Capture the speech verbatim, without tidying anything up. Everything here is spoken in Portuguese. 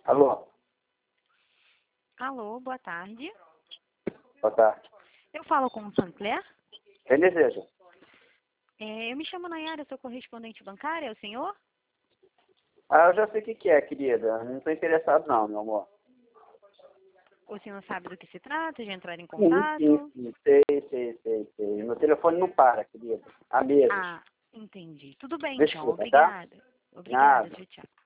Alô? Alô, boa tarde. Boa tarde. Eu falo com o Sancler. Quem deseja? É, eu me chamo Nayara, sou correspondente bancária, é o senhor? Ah, eu já sei o que, que é, querida. Não estou interessado não, meu amor. O senhor sabe do que se trata, de entrar em Sim, contato? sim, sim. Sei, sei, sei, sei. Meu telefone não para, querida. Há meses. Ah, entendi. Tudo bem, então. Desculpa, tá? Obrigada. Obrigada, Nada. tchau, tchau.